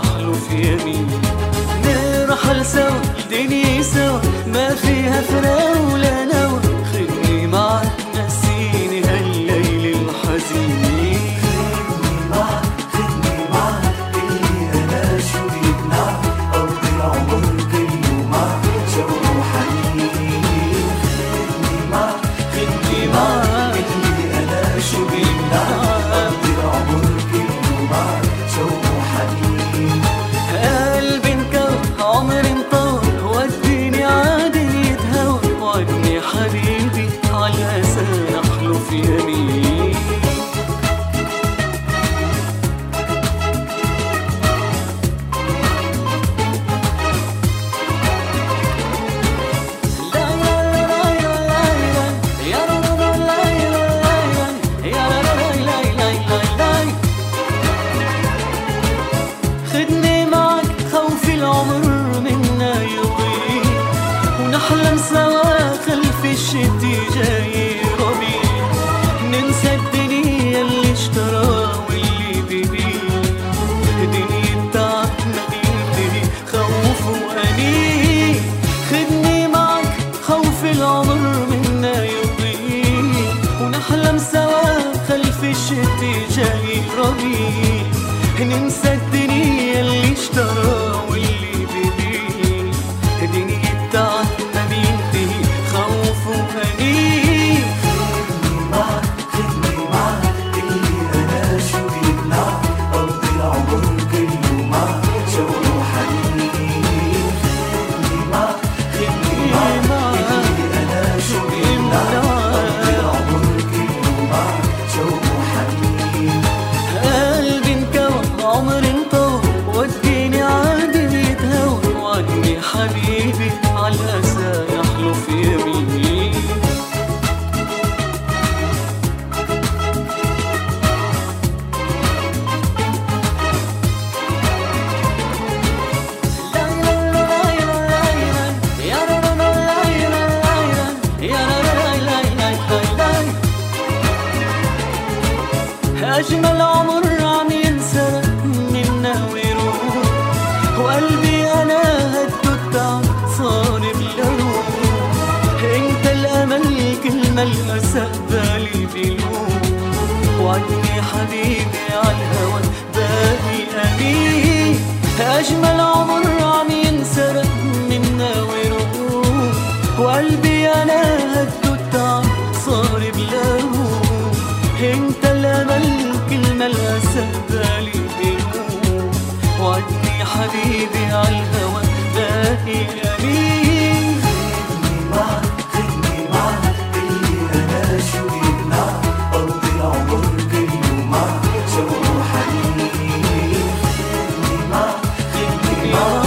نحلف يمين. نرحل سوا الدنيا سوا ما فيها فراق ولا نوى، خدني معك نسيني هالليل الحزين. خدني معك اللي أنا شو بيمنع، أرض العمر كله معك شوق وحنين. خدني معك اللي أنا شو بيمنع، أرض العمر كله معك شوق وحنين. قلبي انكوى عمري انطوى وديني عادل يتهوى، وعدني حبيبي على أسى نحلف يمين. خدني معك خوفي العمر منا يضيع، ونحلم سوا خلف الشتي جاي ربيع. ننسى الدنيا اللي اشترى واللي بيبيع، دنيا تعبنا بينتهي خوف وأنين. خدني معك خوفي العمر منا يضيع، ونحلم سوا خلف الشتي جاي ربيع. ننسى الدنيا اللي اشترى واللي بيبيع، دنيا بتاعتنا بينتهي خوف وأنين. خدني معك اللي أنا شو بيمنع، أرض العمر كله معك شوق وحنين. خدني معك اللي أنا شو بيمنع، أرض العمر كله معك شوق وحنين. قلبي انكوى عمري انطوى وديني عادل يتهوى، وعدني حبيبي على الأسى نحلف يمين. أجمل عمر عم ينسرق منا ويروح، وقلبي أنا هدو التعب صار بلا روح. انت الأمل كل ما الأسى بالي بيلوح، وعدني حبيبي عالهوى باقي أمين. أجمل عمر عم ينسرق منا ويروح، وقلبي أنا هدو التعب صار بلا روح. انت الأمل كل ما الأسى بالي بيروح، وعدني حبيبي عالهوى باقي أمين. خدني معك اللي أنا شو بيمنع، أرض العمر كله معك شوق وحنين. خدني معك